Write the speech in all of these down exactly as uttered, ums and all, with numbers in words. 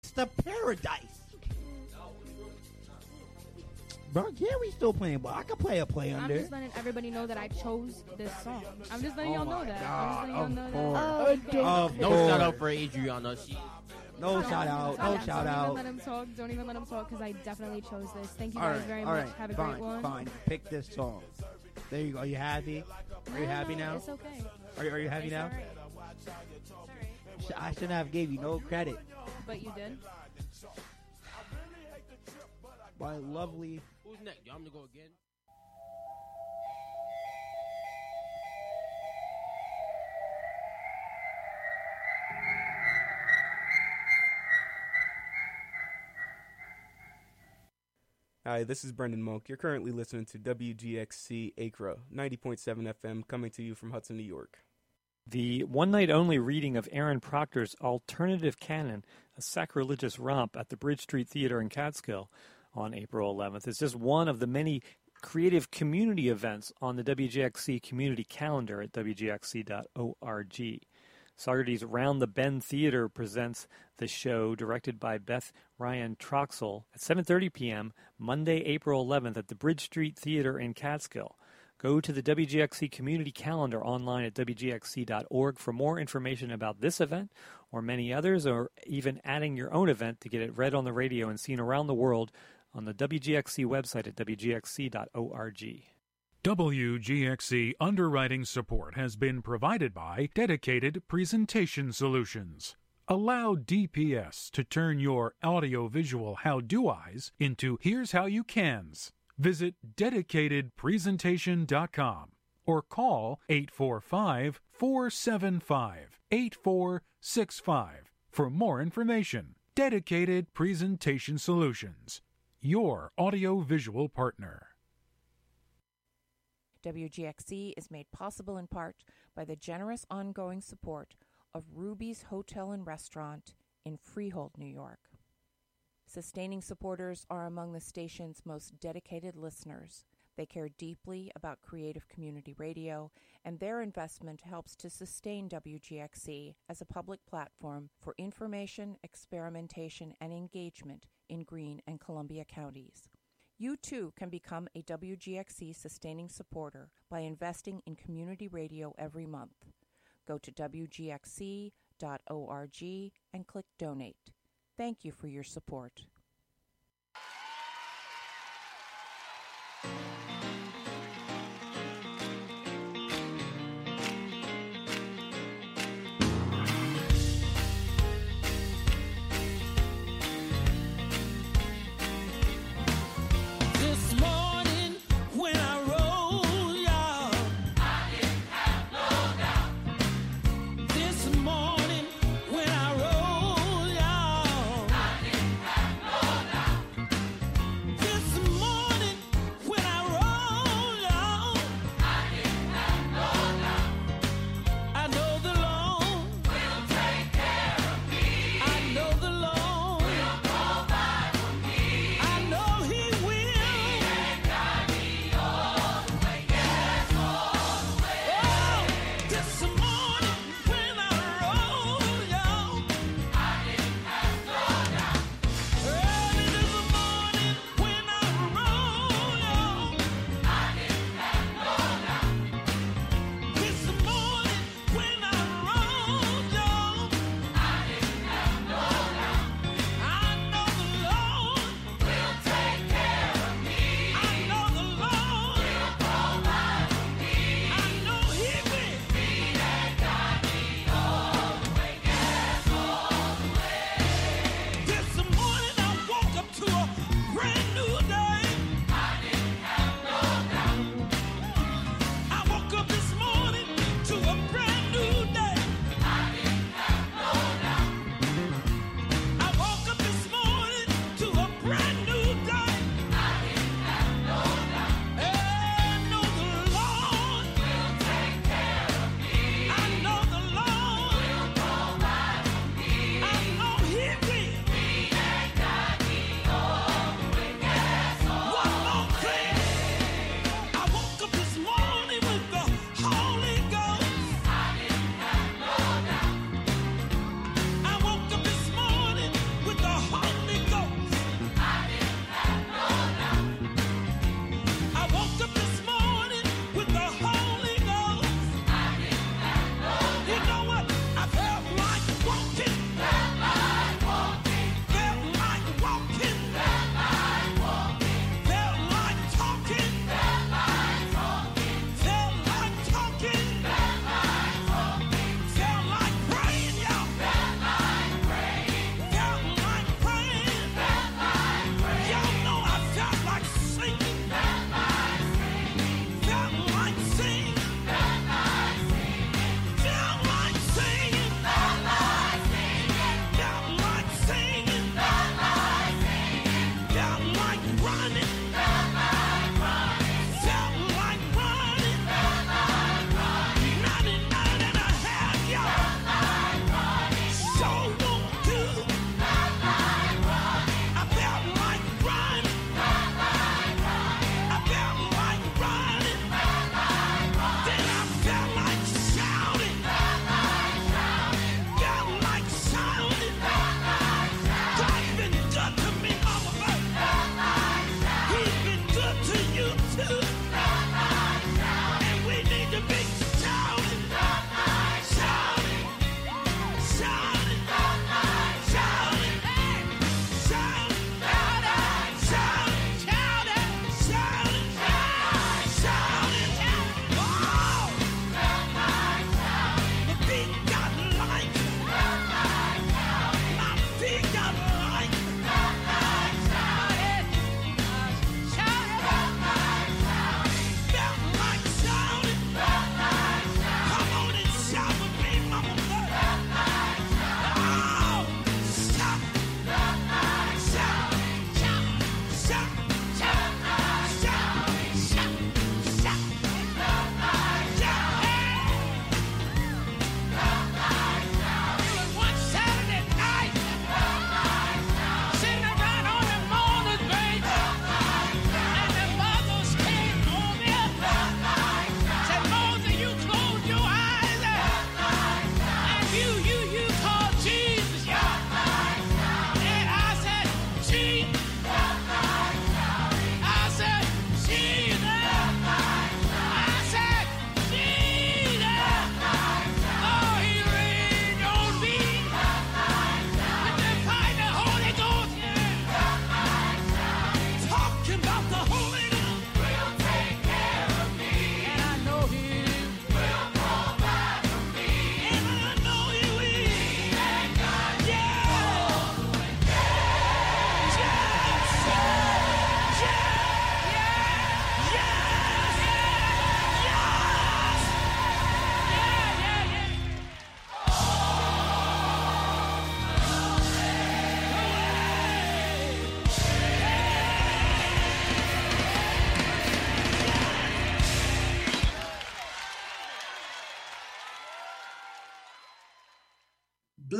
The Paradise. Bro, yeah, we still playing, but I can play a play I'm under. just letting everybody know that I chose this song. I'm just letting Oh y'all know my that. God, I'm just letting y'all of know course. that. Oh, of No course. shout out for Adriana. She. No shout out. No Don't shout even out. let him talk. Don't even let him talk because I definitely chose this. Thank you All guys right, very all much. right, Have a fine, great one. fine. Pick this song. There you go. Are you happy? Are you No, happy no, now? It's okay. Are you, are you happy It's now? all right. It's all right. Sh- I shouldn't have gave you no credit. But you did. My lovely. Who's next? Y'all want me to go again? Hi, this is Brendan Monk. You're currently listening to W G X C Acra, ninety point seven F M, coming to you from Hudson, New York. The one-night-only reading of Aaron Proctor's Alternative Canon, a sacrilegious romp at the Bridge Street Theater in Catskill on April eleventh is just one of the many creative community events on the W G X C community calendar at w g x c dot org. Saugerties Round the Bend Theater presents the show, directed by Beth Ryan Troxel, at seven thirty p.m. Monday, April eleventh at the Bridge Street Theater in Catskill. Go to the W G X C community calendar online at w g x c dot org for more information about this event or many others, or even adding your own event to get it read on the radio and seen around the world on the W G X C website at w g x c dot org. W G X C underwriting support has been provided by Dedicated Presentation Solutions. Allow D P S to turn your audiovisual how-do-eyes into here's how you cans. Visit dedicated presentation dot com or call eight four five, four seven five, eight four six five for more information. Dedicated Presentation Solutions, your audiovisual partner. W G X C is made possible in part by the generous ongoing support of Ruby's Hotel and Restaurant in Freehold, New York. Sustaining supporters are among the station's most dedicated listeners. They care deeply about creative community radio, and their investment helps to sustain W G X C as a public platform for information, experimentation, and engagement in Greene and Columbia counties. You too can become a W G X C sustaining supporter by investing in community radio every month. Go to w g x c dot org and click Donate. Thank you for your support. This morning when I roll, y'all, I didn't have no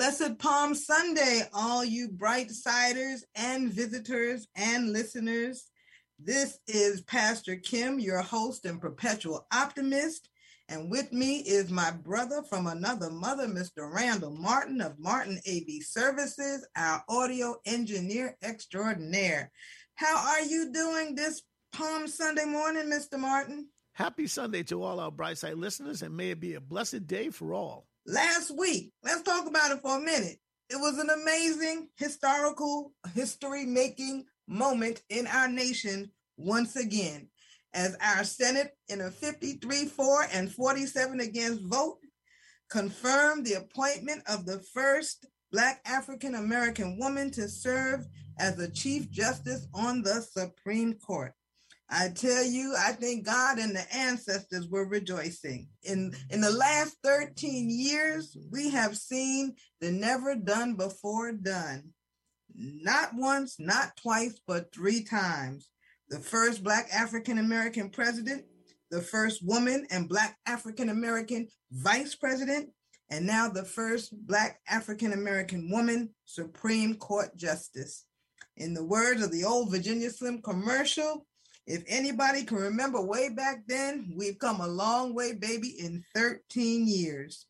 Blessed Palm Sunday, all you bright-siders and visitors and listeners. This is Pastor Kim, your host and perpetual optimist. And with me is my brother from another mother, Mister Randall Martin of Martin A V Services, our audio engineer extraordinaire. How are you doing this Palm Sunday morning, Mister Martin? Happy Sunday to all our Brightside listeners, and may it be a blessed day for all. Last week, let's talk about it for a minute. It was an amazing, historical, history-making moment in our nation once again, as our Senate, in a fifty-three four and forty-seven against vote, confirmed the appointment of the first Black African-American woman to serve as the Chief Justice on the Supreme Court. I tell you, I think God and the ancestors were rejoicing. In, in the last thirteen years, we have seen the never done before done. Not once, not twice, but three times. The first Black African-American president, the first woman and Black African-American vice president, and now the first Black African-American woman Supreme Court Justice. In the words of the old Virginia Slim commercial, if anybody can remember way back then, we've come a long way, baby, in thirteen years.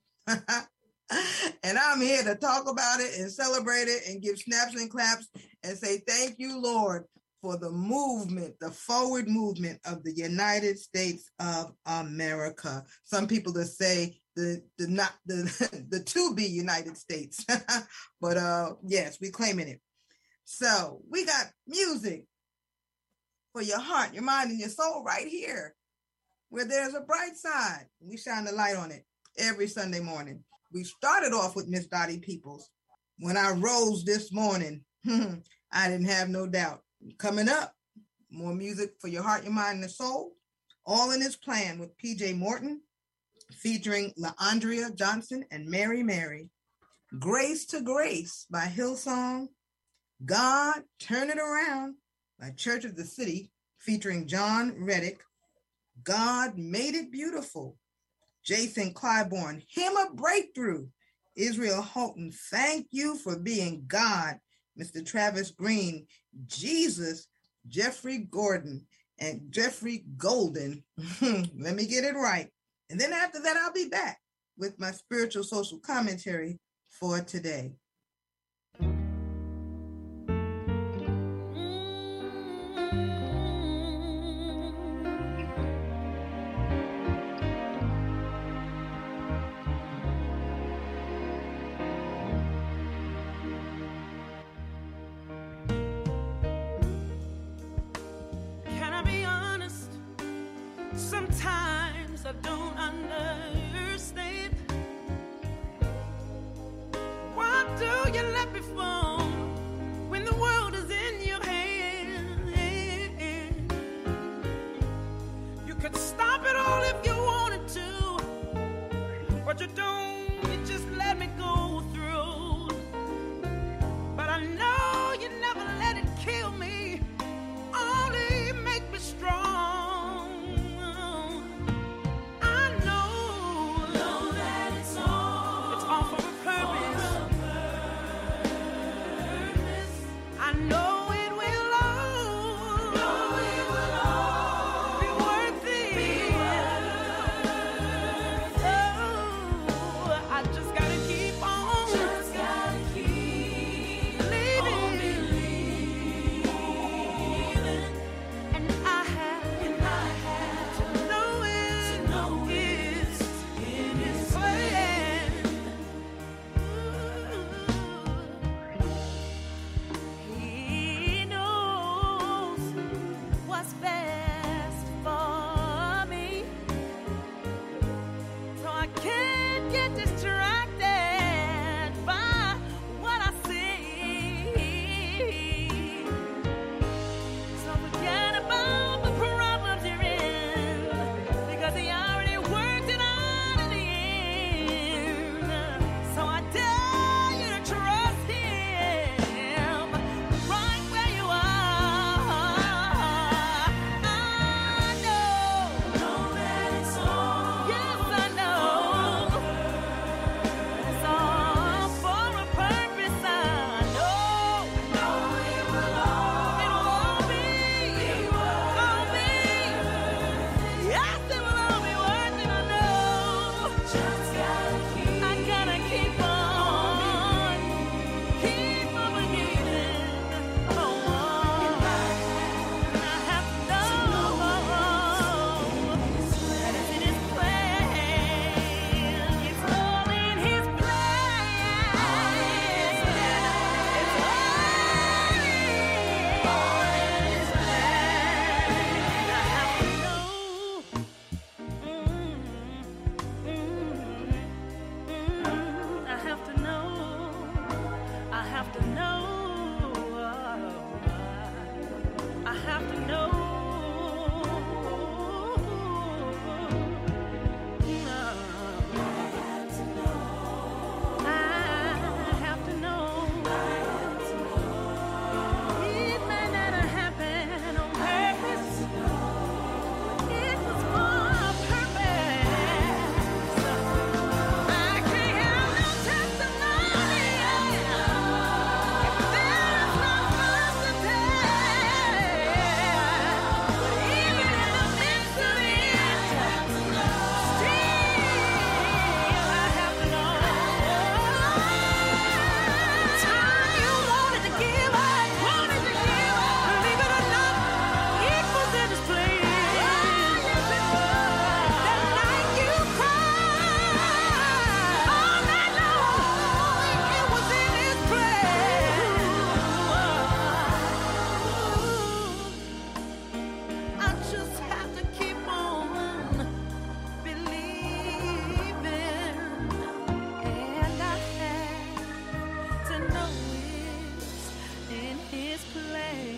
And I'm here to talk about it and celebrate it and give snaps and claps and say thank you, Lord, for the movement, the forward movement of the United States of America. Some people that say the the not the the to be United States, but uh yes, we claiming it. So we got music for your heart, your mind, and your soul right here, where there's a bright side. We shine the light on it every Sunday morning. We started off with Miss Dottie Peoples. When I rose this morning, I didn't have no doubt. Coming up, more music for your heart, your mind, and the soul, all in his plan with P J Morton, featuring LaAndrea Johnson and Mary Mary. Grace to Grace by Hillsong. God, Turn It Around by Church of the City, featuring John Reddick. God Made It Beautiful. Jason Clybourne, Hymn of Breakthrough. Israel Houghton, Thank You for Being God. Mister Travis Green, Jesus. Jeffrey Gordon and Jeffrey Golden. Let me get it right. And then after that, I'll be back with my spiritual social commentary for today. Sometimes I don't understand. Why do you let me fall when the world is in your hand? You could stop it all if you wanted to, but you don't, you just let me go through. But I know you never let it kill me, only make me strong. I know in his place.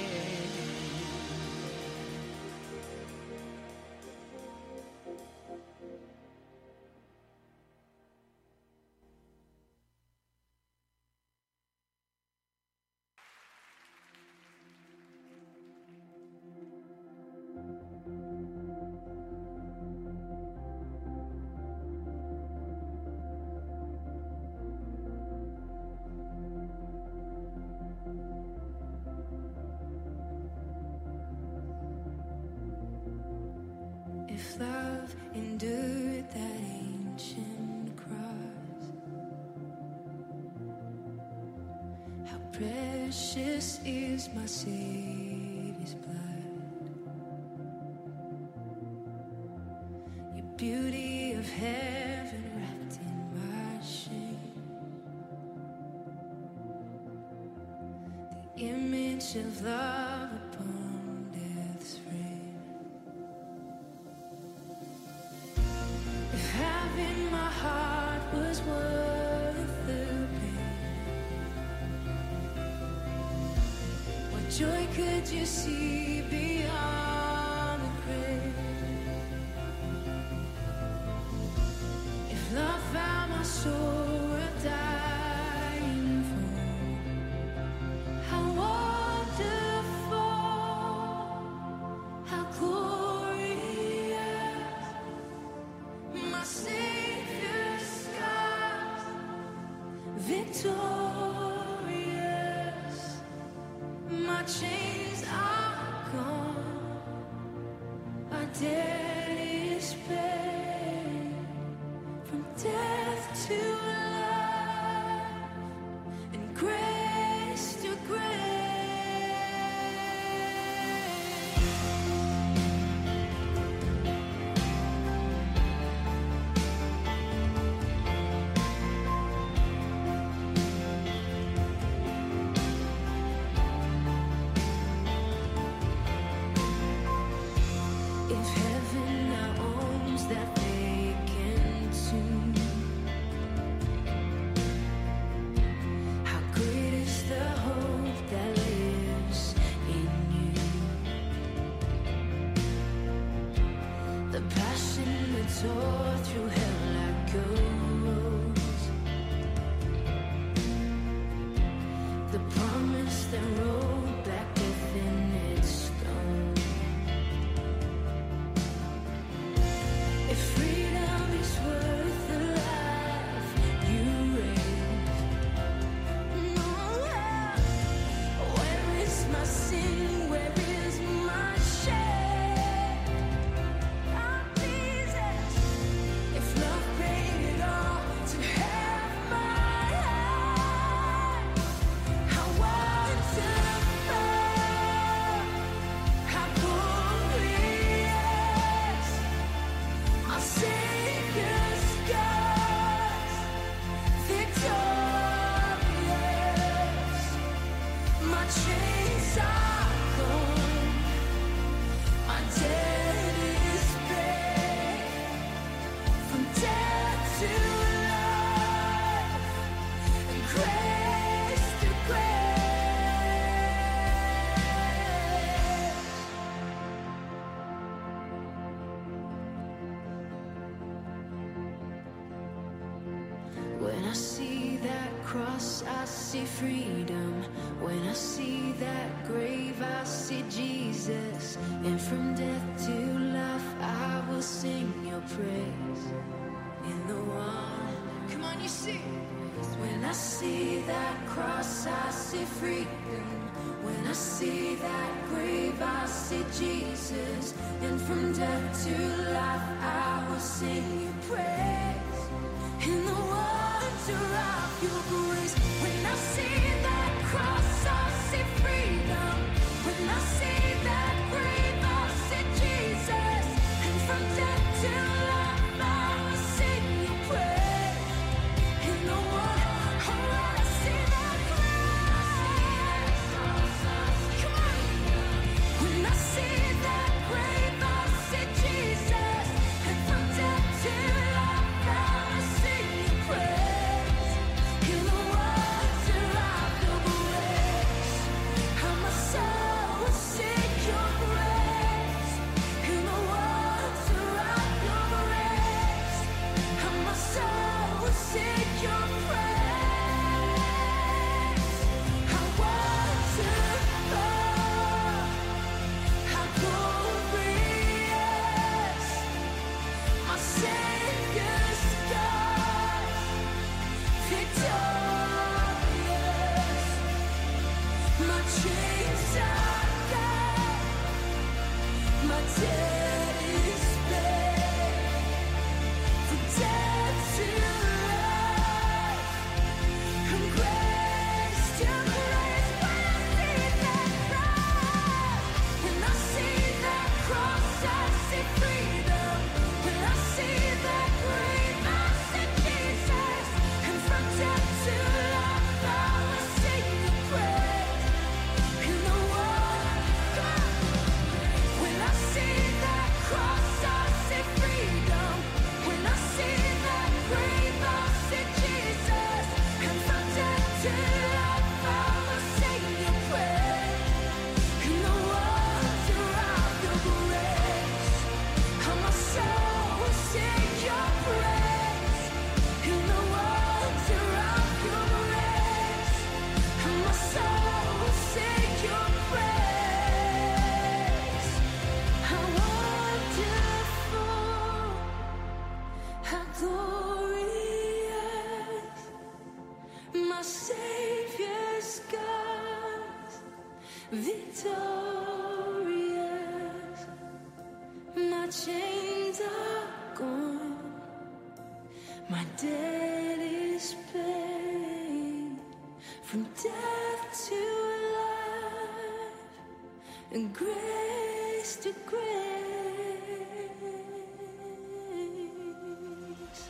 If love endured that ancient cross, how precious is my Savior's blood. Your beauty of heaven wrapped in my shame, the image of love upon death's frame. If having my heart was worth the pain, what joy could you see beyond the grave? If love found my soul worth dying for, how wonderful, how glorious, my Savior's scars, victorious, my chains are gone, my debt is paid, from death to life, and grace to grace. If heaven now owns that vacant tomb, how great is the hope that lives in you? The passion that tore through hell like a rose, the promise that rolled back death in its stone. If freedom is worth the life you raised, where is my sin? Where is my shame? Oh, Jesus, if love paid it all to have my life, how wonderful, how glorious, our Savior's scars, victorious, my chains are gone, my debt is paid, from death to life, and grace to grace. When I see that cross, I see freedom. When I see that grave, I see Jesus. And from death to life, I will sing your praise. In the one, come on, you see. When I see that cross, I see freedom. When I see that grave, I see Jesus. And from death to life, I will sing your praise. In the wonder of your grace. When I see that cross, I see freedom. When I see that grave, I see Jesus. And from death to life, I will sing your praise. In the wonder, oh, when I see that cross, come on. When I see that grave, I see Jesus. And from death to life, I will sing your praise. In the wonder of your grace. chains are gone. My debt is paid. From death to life, from grace to grace. When I see that cross, when I see that cross, I see freedom. When I see that grave, I see Jesus. And from death to life, I will sing your praise. In the world, when I see that cross, I see freedom. When I see that grave, I see Jesus. And from death to life, I will sing your praise. In the wonder of your grace, how my soul will sing your praise. In the wonder of your grace, how my soul will sing your praise. How wonderful, how glorious, my Savior's God, victorious. My chains are gone, my debt is paid. From death to life, and grace to grace.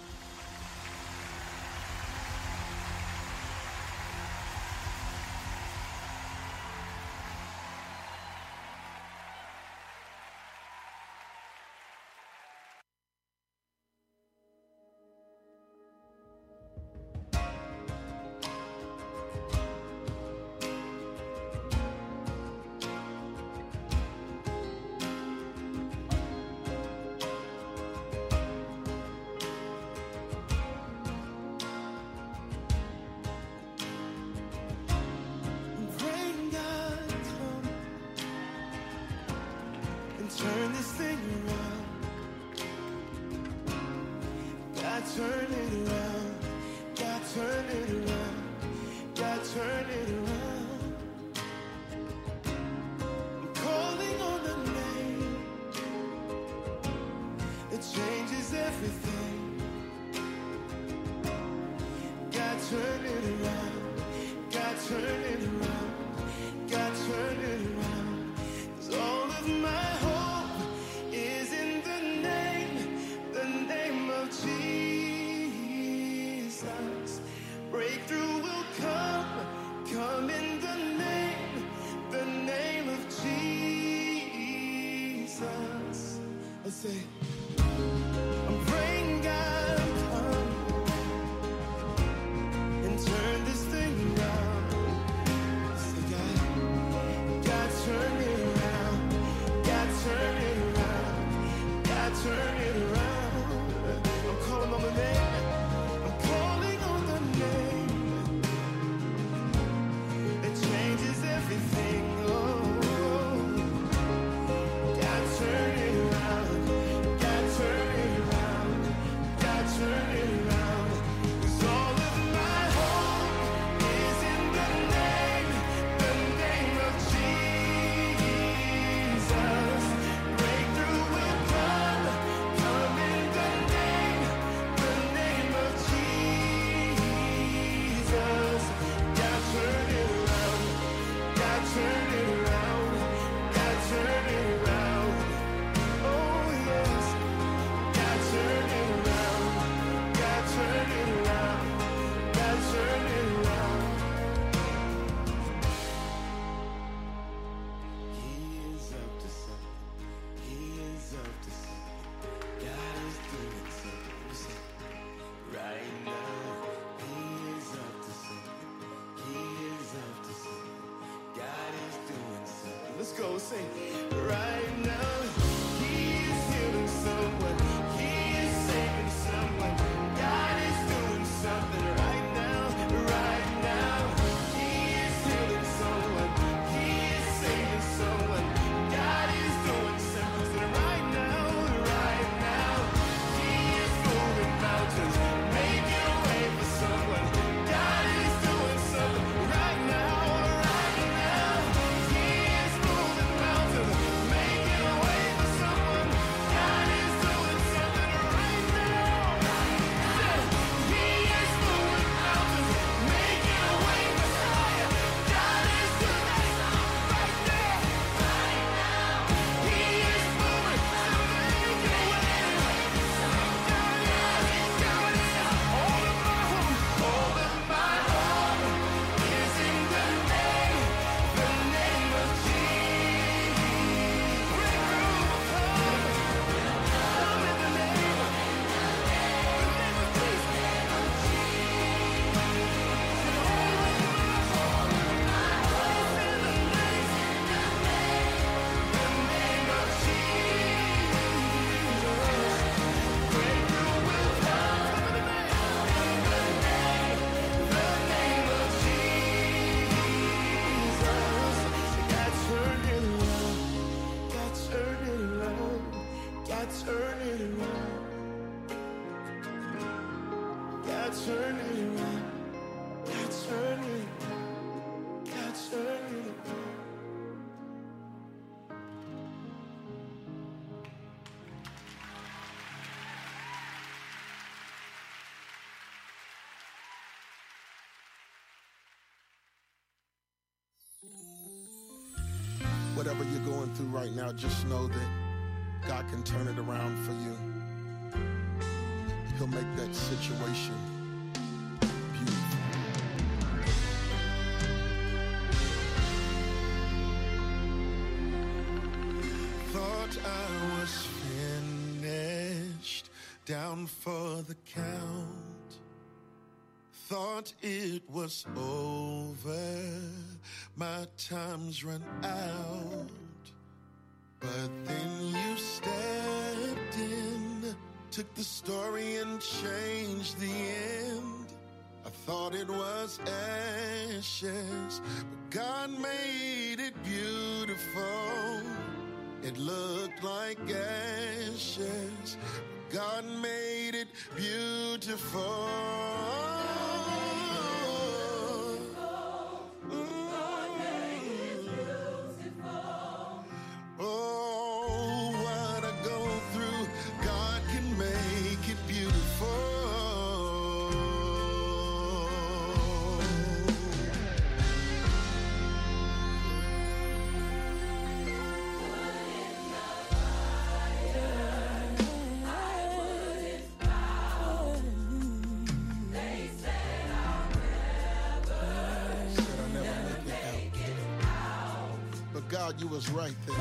Praying God come and turn this thing around. God turn it around. God turn it around. God turn it around. I'm calling on the name that changes everything. God turn it around. God turn it around. God turn it around. 'Cause all of my hope is in the name, the name of Jesus. Breakthrough will come, come in the name, the name of Jesus. Let's say, I'm praying God come and turn this thing around. Say, God, God turn it around. God turn it around. God turn it around. I'm calling on the name. I'm calling on the name that changes everything. Oh, God turn it around. God turn it around. God turn it around. 'Cause all of my hope is in the name, the name of Jesus. Breakthrough will come, come in the name, the name of Jesus. God turn it around. God turn it around. God turn it around. Oh yes. God turn it around. God turn it around. God turn it around. He is up to something. He is up to something. God is doing something. Listen. Right now, He is up to something. He is up to something. God is doing something. Let's go sing. Right now, He is healing someone. He is saving someone. God is doing something right now. Right now, He is healing someone. He is saving someone. God is doing something right now. Right now, He is moving mountains, making a way for someone. God is doing something right now. Right now. Whatever you're going through right now, just know that God can turn it around for you. He'll make that situation beautiful. Thought I was finished, down for the count. Thought it was over, my time's run out. But then you stepped in, took the story and changed the end. I thought it was ashes, but God made it beautiful. It looked like ashes, but God made it beautiful. Oh, what I go through, God can make it beautiful. Said I never make it out. But God, you was right there.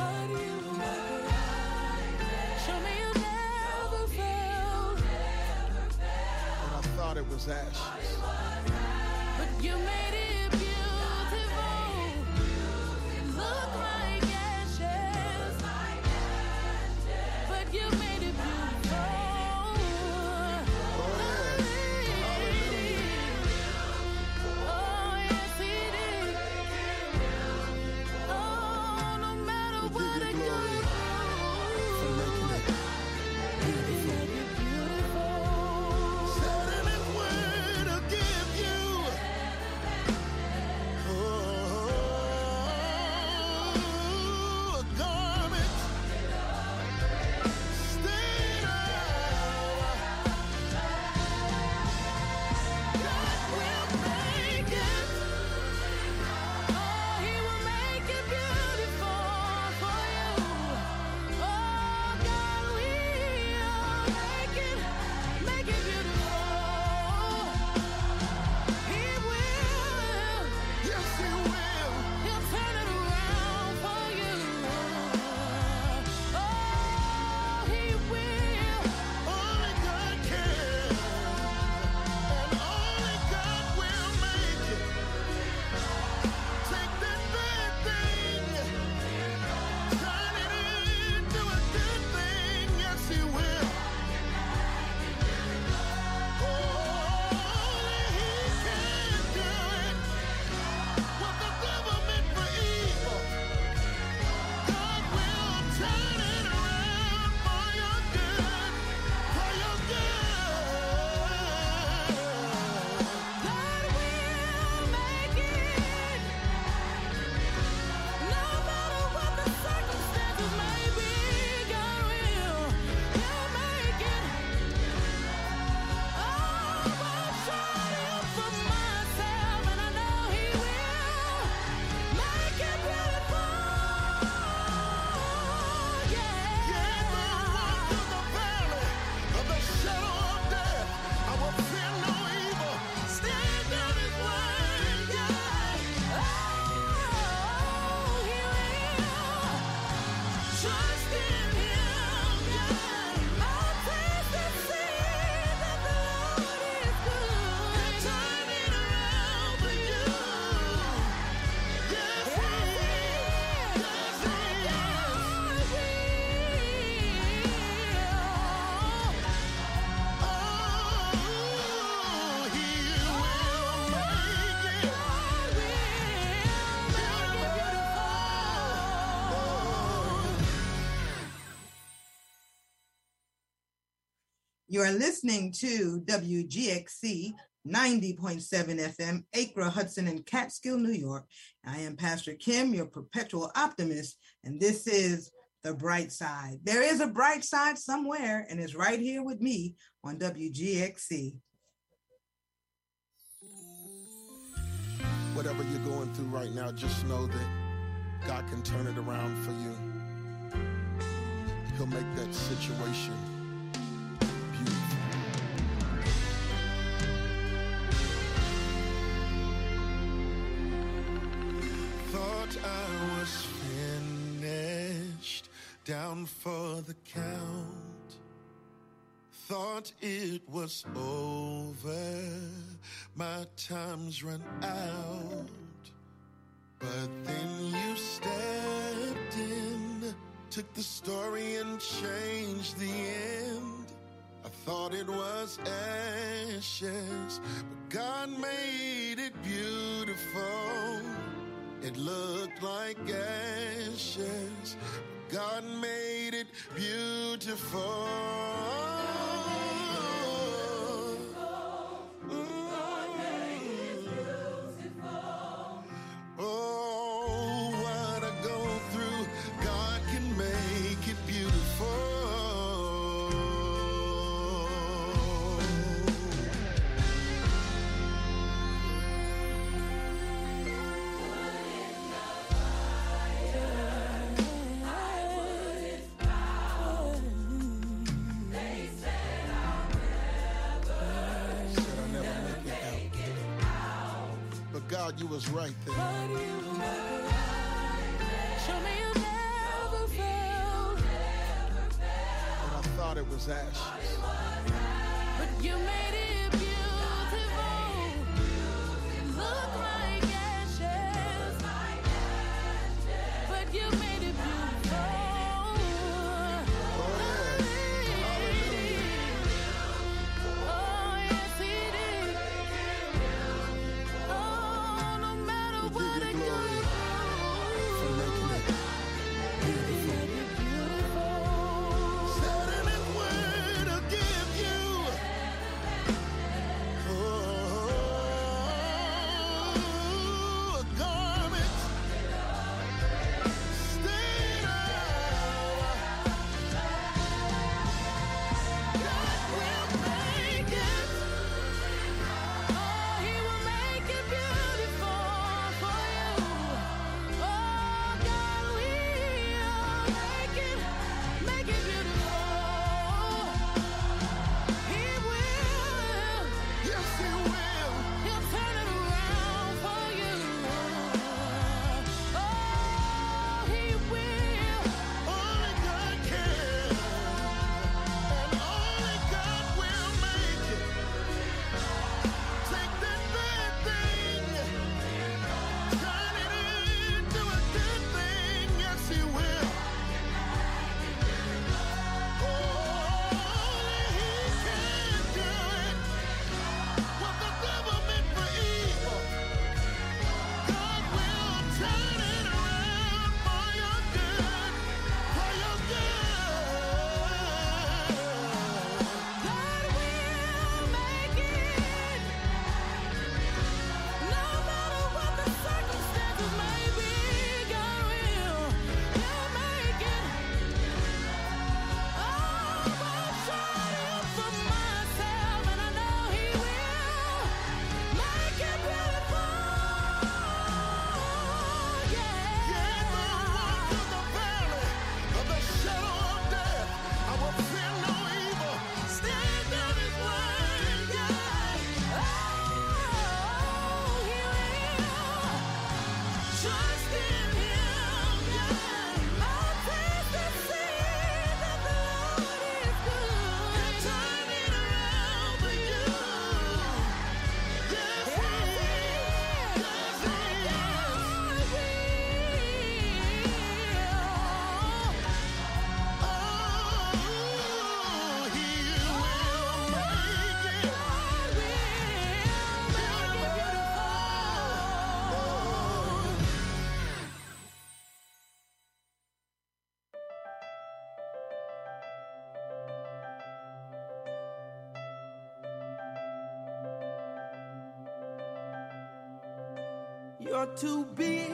Show me you never failed. And I thought it was ashes. But you made it beautiful. Look like ashes. But you made it beautiful. Oh, yes, he did. Oh, no matter what I go Said in His word, I'll give you oh, a garment stained God will make it. Oh, he will make it beautiful for you. Oh, God will make it, make it beautiful. He will. Yes, He will. He'll turn it around for you. Oh, he will. Only God can. And only God will make it. Take that bad thing, turn it into a good thing. Yes, He will. Only He can do it. What the devil meant for evil, God will turn it around for your good, for your good. God will make it. No matter what the circumstances may be, God will. He'll make it. Oh, I've tried Him for myself, and I know He will make it beautiful. Yea, though I walk through the valley of the shadow of death, I will fear no evil. Stand on His word, yeah. Oh, He will. Trust in Him, yeah. I'll taste and see that the Lord is good. He'll turn it around for you. Yes, He is. Yes, He is. Oh, He will make it. You are listening to W G X C ninety point seven F M, Acre, Hudson, and Catskill, New York. I am Pastor Kim, your perpetual optimist, and this is The Bright Side. There is a bright side somewhere, and it's right here with me on W G X C. Whatever you're going through right now, just know that God can turn it around for you. He'll make that situation beautiful. Thought I was finished, down for the count. Thought it was over, my time's run out. But then you stepped in, took the story and changed the end. I thought it was ashes, but God made it beautiful. It looked like ashes, but God made it beautiful. Oh, what I go through, God can make it beautiful. Said I'll never make it out. But God, you was right there. Show me you never failed. And I thought it was ashes. But you made it beautiful. Look like ashes. But you made it beautiful. Oh, yes, he did. Oh, no matter what I go For making it Said in His word, I'll give you oh, a garment stained of God will make it. Oh, he will make it beautiful for you. Oh, God will make it, make it beautiful. He will. Yes, He will. He'll turn it around for you. Oh, he will. Only God can, and only God will make it. Take that bad thing, turn it into a good thing. Yes, He will. Only He can do it. What the devil meant for evil, God will turn it around for your good, for your good. God will make it. No matter what the circumstances may be, God will. He'll make it. Oh, I've tried it for myself, and I know He will make it beautiful. Yea, though I walk through the valley of the shadow of death, I will fear no evil. Stand on His word, yeah. Oh, He will. Trust in Him, yeah. I'll taste and see that the Lord is good. He'll turn it around for you. Yes, He is. Yes, He is. Oh, He will make it. You're too big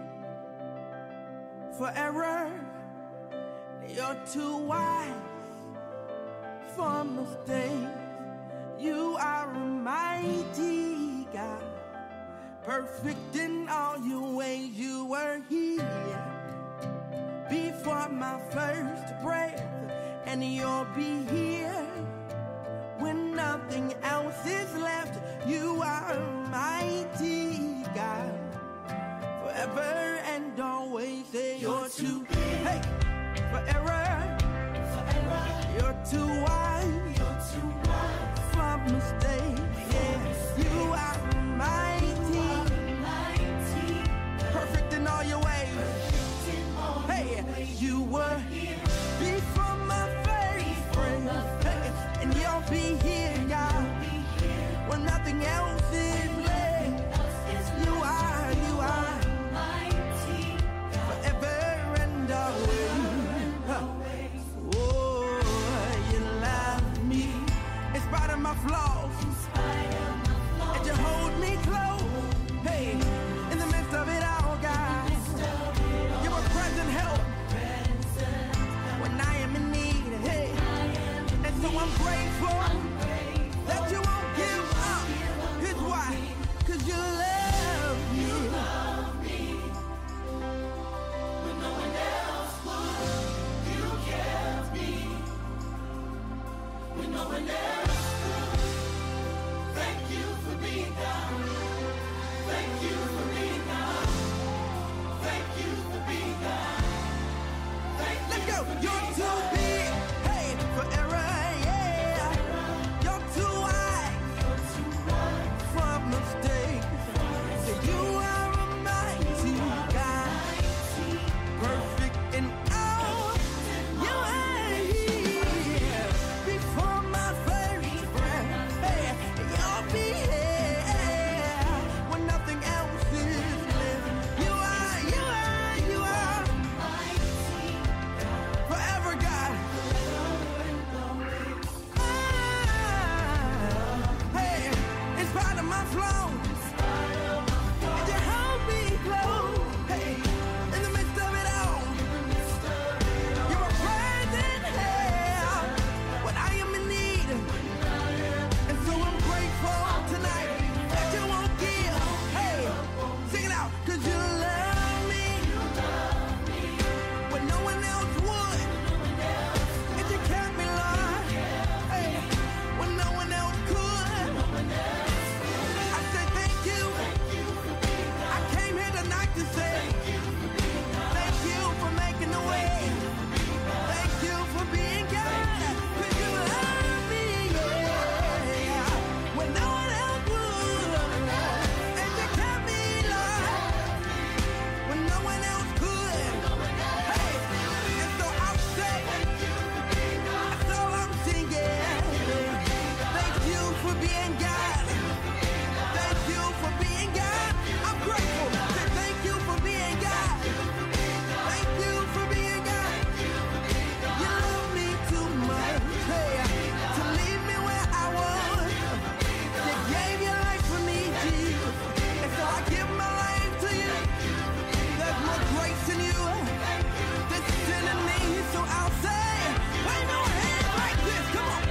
for error. You're too wise for mistakes. You are a mighty God, perfect in all your ways. You were here my first breath, and you'll be here when nothing else is left. You are mighty God, forever and always. Say you're too, hey, forever, forever. You're too wise, you're too wise for mistakes. Yeah, you are mighty, perfect in all your ways. Hey, you were here before my first breath, hey, and you'll be here, God, when nothing else is left. You are, you are mighty, forever and always. Huh. Oh, you love me in spite of my flaws, and you hold me close. Hey, in the midst of it all, God, you're a present help when I am in need. Hey, and so I'm grateful that you won't give up. Here's why, 'cause you love me. When no one else would, you kept me. When no one else could, thank you for being God. Thank you for being God. Thank you for being God. Thank Let's go. You're too big, hey, forever, yeah. You're too wise for mistakes. So you are a mighty God, perfect in all your ways. Before my first breath, hey, you'll be here when nothing else is left. You are, you are, you are forever, God. Ah, hey, in spite of my flaws, and you hold me close. Hey, in the midst of it all, you're a present help when I am in need. And so I'm grateful tonight that you won't give. Hey, sing it out, 'cause you love me when no one else would. And you kept me, Lord, hey, when no one else could. I say thank you. I came here tonight to say thank you for making the way. Thank you for being God. 'Cause you love me, yeah, when no one else would. And you kept me, Lord, when no one else could. Hey, and so I'll say, that's all I'm singing. Thank you for being God. Thank you for being God. I'm grateful. Say thank you for being God. Thank you for being God. You love me too much, hey, to leave me where I was. You gave your life for me, Jesus, and so I give my life to you. There's more grace in you than sin in me, so I'll say, wave your hand like this, come on.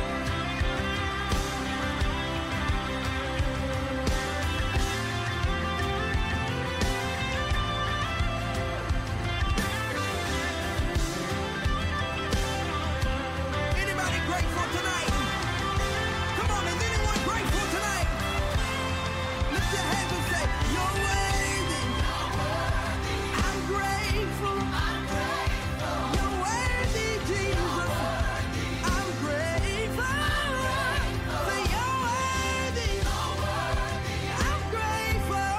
Anybody grateful tonight? Come on, is anyone grateful tonight? Lift your hands and say, you're worthy. I'm grateful. You're worthy, Jesus. I'm grateful. Say you're worthy. I'm grateful.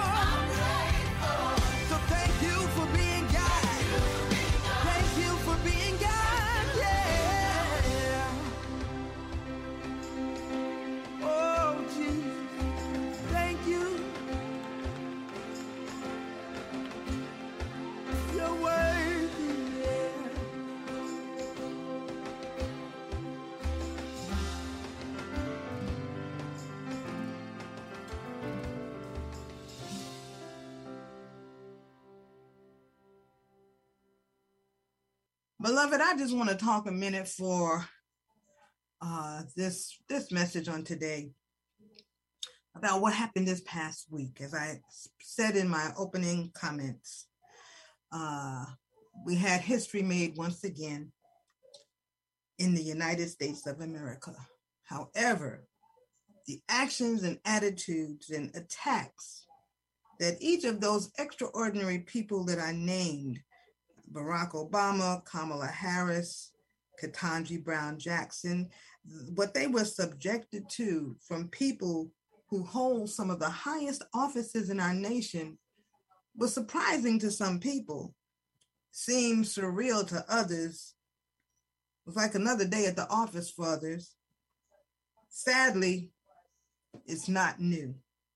So thank you for being God. Thank you for being God, yeah. Oh, Jesus, thank you. You're worthy, yeah. Beloved, I just want to talk a minute for uh, this this message on today about what happened this past week. As I said in my opening comments, uh, we had history made once again in the United States of America. However, the actions and attitudes and attacks that each of those extraordinary people that I named, Barack Obama, Kamala Harris, Ketanji Brown Jackson, what they were subjected to from people who hold some of the highest offices in our nation was surprising to some people, seemed surreal to others. It was like another day at the office for others. Sadly, it's not new.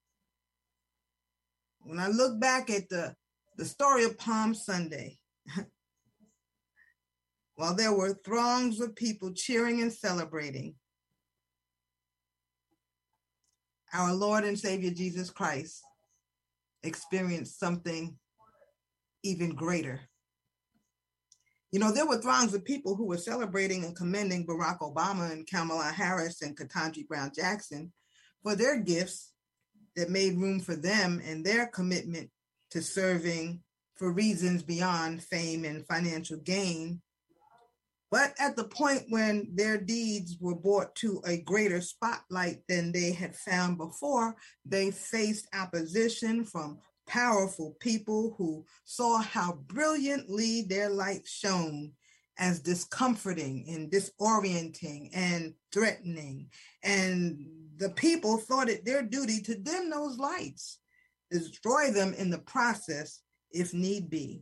When I look back at the, the story of Palm Sunday, while there were throngs of people cheering and celebrating, our Lord and Savior Jesus Christ experienced something even greater. You know, there were throngs of people who were celebrating and commending Barack Obama and Kamala Harris and Ketanji Brown Jackson for their gifts that made room for them and their commitment to serving for reasons beyond fame and financial gain. But at the point when their deeds were brought to a greater spotlight than they had found before, they faced opposition from powerful people who saw how brilliantly their light shone as discomforting and disorienting and threatening. And the people thought it their duty to dim those lights, destroy them in the process if need be.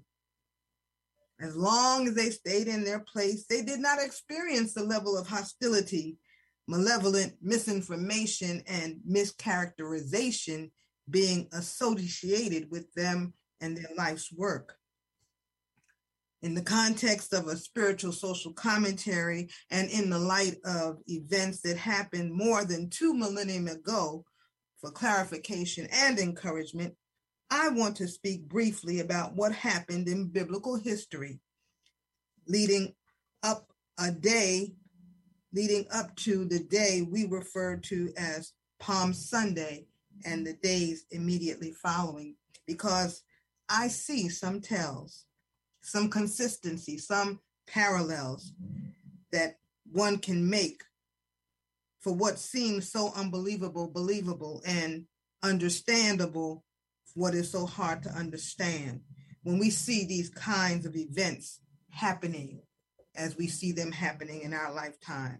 As long as they stayed in their place, they did not experience the level of hostility, malevolent misinformation, and mischaracterization being associated with them and their life's work. In the context of a spiritual social commentary and in the light of events that happened more than two millennium ago, for clarification and encouragement, I want to speak briefly about what happened in biblical history leading up a day, leading up to the day we refer to as Palm Sunday and the days immediately following, because I see some tells, some consistency, some parallels that one can make for what seems so unbelievable, believable, and understandable, what is so hard to understand when we see these kinds of events happening as we see them happening in our lifetime.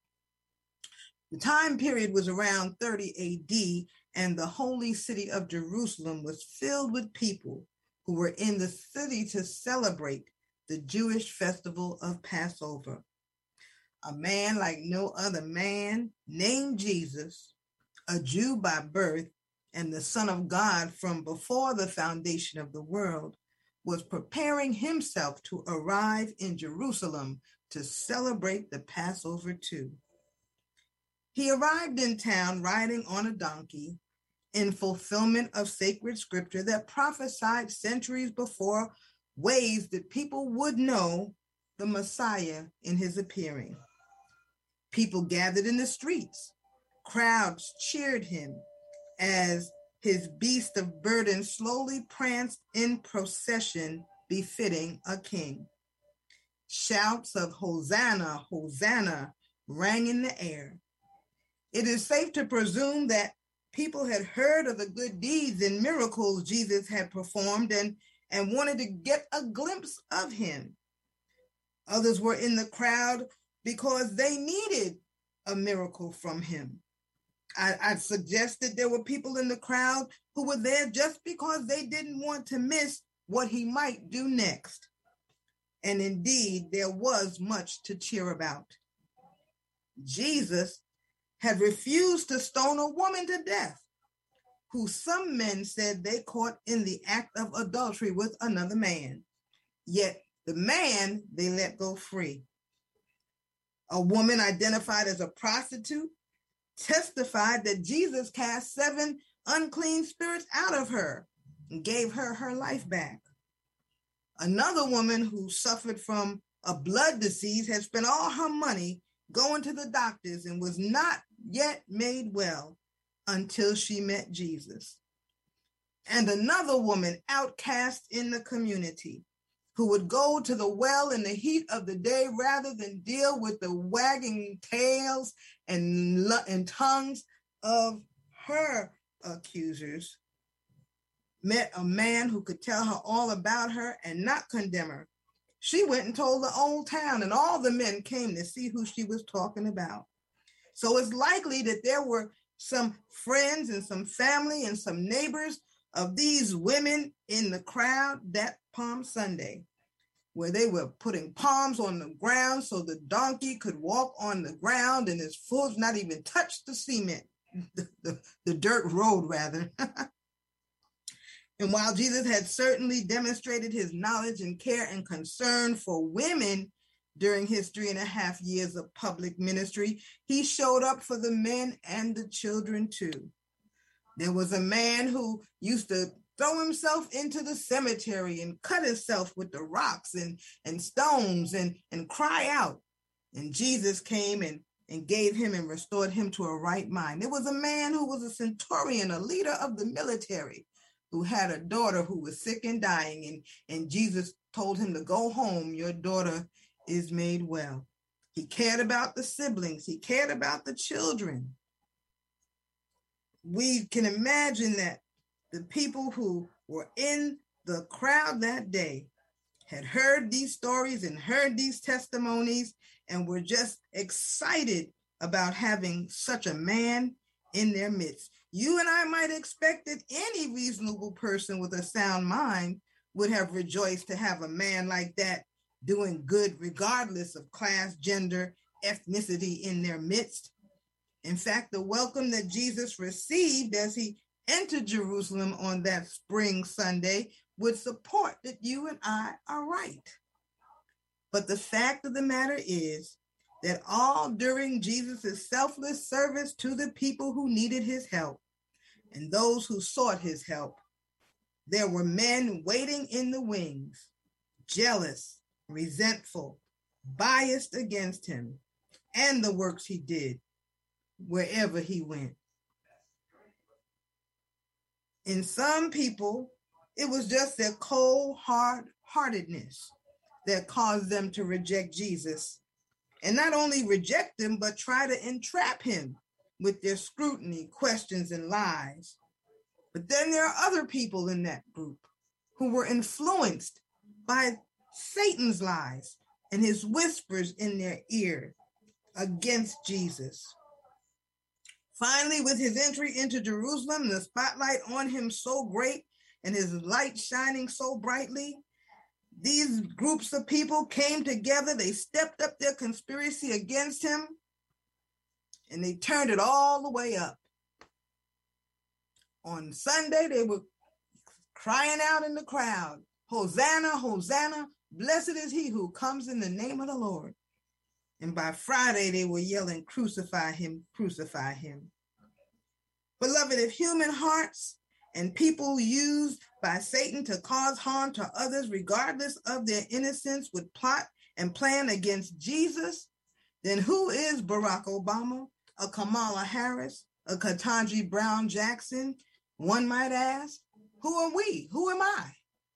The time period was around thirty A D, and the holy city of Jerusalem was filled with people who were in the city to celebrate the Jewish festival of Passover. A man like no other man, named Jesus, a Jew by birth and the Son of God from before the foundation of the world, was preparing himself to arrive in Jerusalem to celebrate the Passover too. He arrived in town riding on a donkey in fulfillment of sacred scripture that prophesied centuries before ways that people would know the Messiah in his appearing. People gathered in the streets. Crowds cheered him as his beast of burden slowly pranced in procession befitting a king. Shouts of Hosanna, Hosanna rang in the air. It is safe to presume that people had heard of the good deeds and miracles Jesus had performed and, and wanted to get a glimpse of him. Others were in the crowd because they needed a miracle from him. I, I'd suggest that there were people in the crowd who were there just because they didn't want to miss what he might do next. And indeed, there was much to cheer about. Jesus had refused to stone a woman to death, who some men said they caught in the act of adultery with another man. Yet the man they let go free. A woman identified as a prostitute testified that Jesus cast seven unclean spirits out of her and gave her her life back. Another woman who suffered from a blood disease had spent all her money going to the doctors and was not yet made well until she met Jesus. And another woman outcast in the community, who would go to the well in the heat of the day rather than deal with the wagging tails and, and tongues of her accusers, met a man who could tell her all about her and not condemn her. She went and told the old town, and all the men came to see who she was talking about. So it's likely that there were some friends and some family and some neighbors of these women in the crowd that Palm Sunday, where they were putting palms on the ground so the donkey could walk on the ground and his foot not even touch the cement, the, the, the dirt road rather. And while Jesus had certainly demonstrated his knowledge and care and concern for women during his three and a half years of public ministry, he showed up for the men and the children too. There was a man who used to throw himself into the cemetery and cut himself with the rocks and, and stones and, and cry out. And Jesus came and, and gave him and restored him to a right mind. There was a man who was a centurion, a leader of the military, who had a daughter who was sick and dying, and, and Jesus told him to go home. Your daughter is made well. He cared about the siblings. He cared about the children. We can imagine that the people who were in the crowd that day had heard these stories and heard these testimonies and were just excited about having such a man in their midst. You and I might expect that any reasonable person with a sound mind would have rejoiced to have a man like that doing good regardless of class, gender, ethnicity in their midst. In fact, the welcome that Jesus received as he entered Jerusalem on that spring Sunday would support that you and I are right. But the fact of the matter is that all during Jesus' selfless service to the people who needed his help and those who sought his help, there were men waiting in the wings, jealous, resentful, biased against him and the works he did wherever he went. In some people, it was just their cold hard-heartedness that caused them to reject Jesus. And not only reject him, but try to entrap him with their scrutiny, questions, and lies. But then there are other people in that group who were influenced by Satan's lies and his whispers in their ear against Jesus. Finally, with his entry into Jerusalem, the spotlight on him so great and his light shining so brightly, these groups of people came together. They stepped up their conspiracy against him, and they turned it all the way up. On Sunday, they were crying out in the crowd, Hosanna, Hosanna, blessed is he who comes in the name of the Lord. And by Friday, they were yelling, crucify him, crucify him. Beloved, if human hearts and people used by Satan to cause harm to others, regardless of their innocence, would plot and plan against Jesus, then who is Barack Obama, a Kamala Harris, a Ketanji Brown Jackson? One might ask, who are we? Who am I?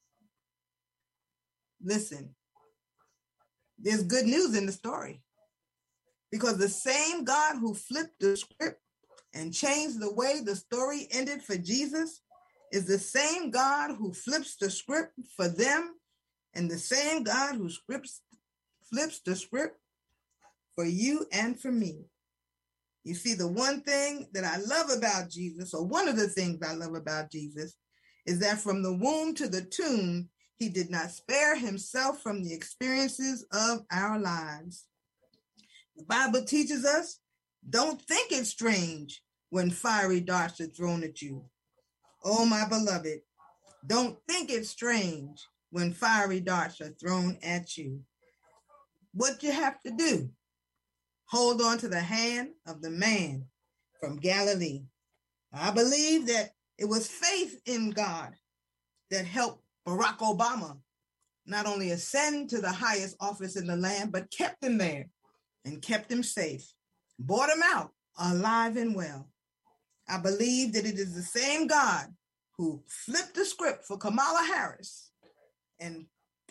Listen, there's good news in the story, because the same God who flipped the script and changed the way the story ended for Jesus is the same God who flips the script for them, and the same God who scripts, flips the script for you and for me. You see, the one thing that I love about Jesus, or one of the things I love about Jesus, is that from the womb to the tomb, he did not spare himself from the experiences of our lives. The Bible teaches us, don't think it strange when fiery darts are thrown at you. Oh, my beloved, don't think it strange when fiery darts are thrown at you. What you have to do, hold on to the hand of the man from Galilee. I believe that it was faith in God that helped Barack Obama not only ascend to the highest office in the land, but kept him there and kept him safe, brought him out alive and well. I believe that it is the same God who flipped the script for Kamala Harris and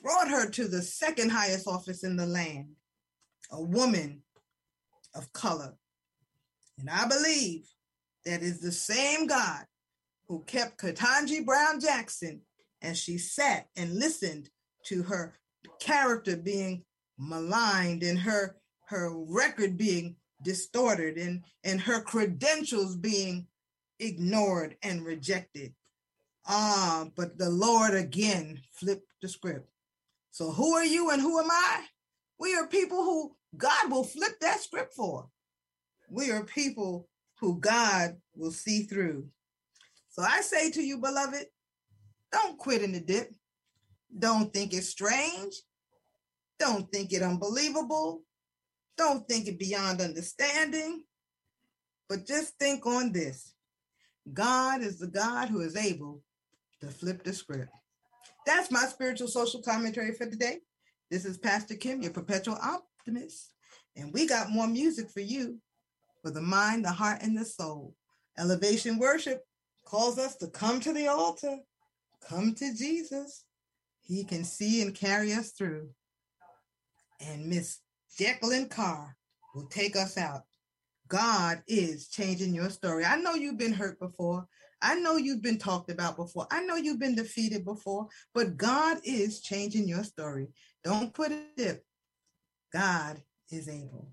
brought her to the second highest office in the land, a woman of color. And I believe that is the same God who kept Ketanji Brown Jackson as she sat and listened to her character being maligned and her, her record being distorted and, and her credentials being ignored and rejected. Ah, but the Lord again flipped the script. So who are you and who am I? We are people who God will flip that script for. We are people who God will see through. So I say to you, beloved, don't quit in the dip. Don't think it's strange. Don't think it unbelievable. Don't think it beyond understanding. But just think on this. God is the God who is able to flip the script. That's my spiritual social commentary for today. This is Pastor Kim, your perpetual optimist. And we got more music for you, for the mind, the heart, and the soul. Elevation Worship calls us to come to the altar, come to Jesus. He can see and carry us through. And Miss Jacqueline Carr will take us out. God is changing your story. I know you've been hurt before. I know you've been talked about before. I know you've been defeated before, but God is changing your story. Don't quit it. God is able.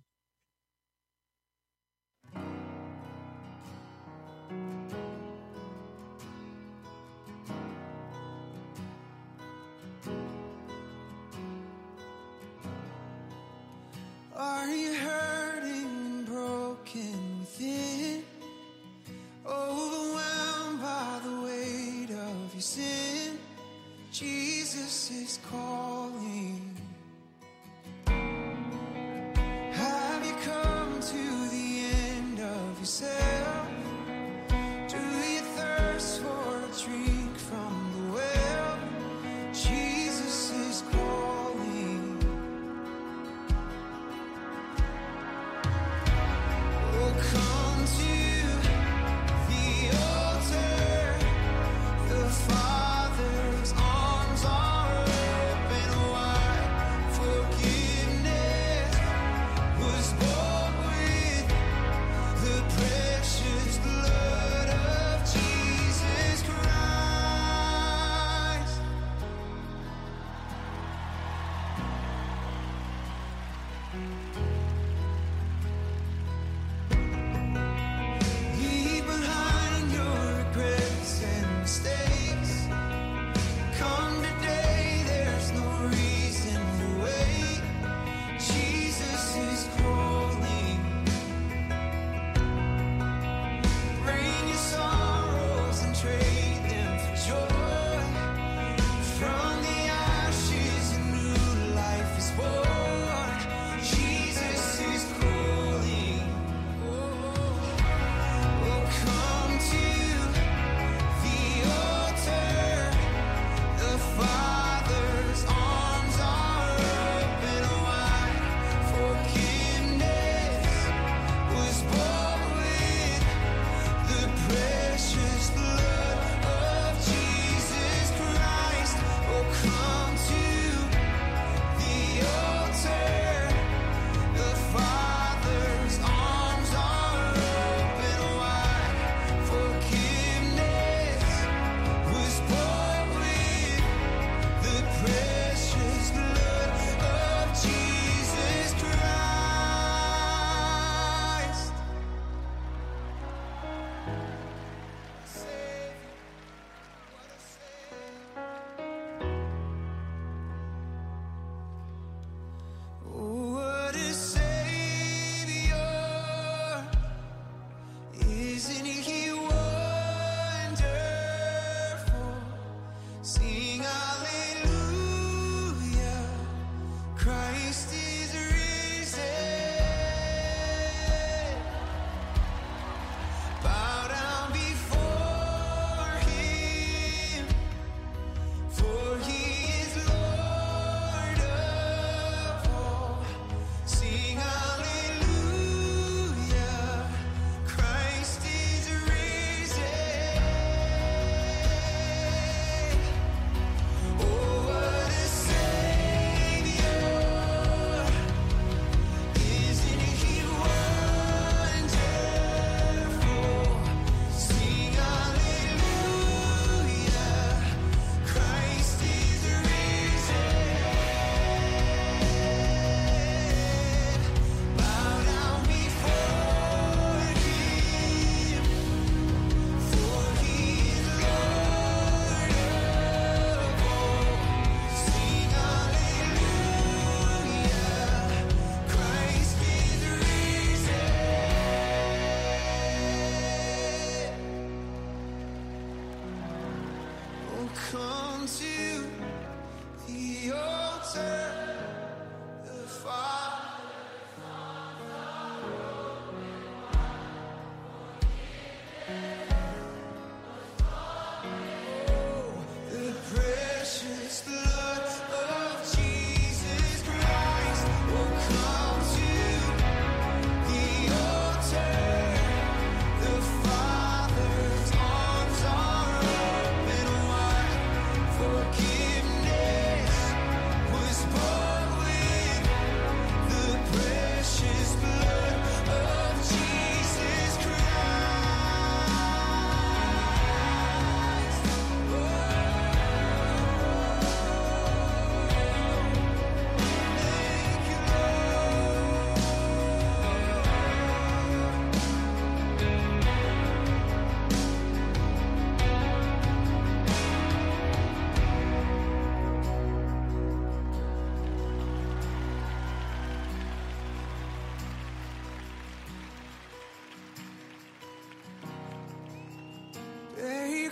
Are you hurting and broken within? Overwhelmed by the weight of your sin? Jesus is calling. Have you come to the end of yourself?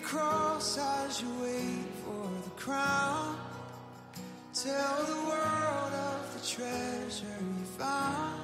cross as you wait for the crown. Tell the world of the treasure you found.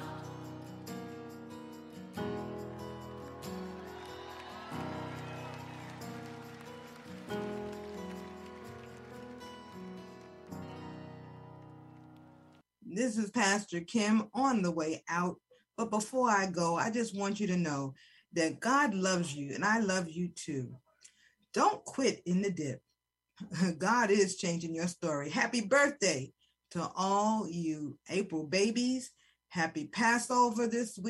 This is Pastor Kim on the way out. But before I go, I just want you to know that God loves you and I love you too. Don't quit in the dip. God is changing your story. Happy birthday to all you April babies. Happy Passover this week.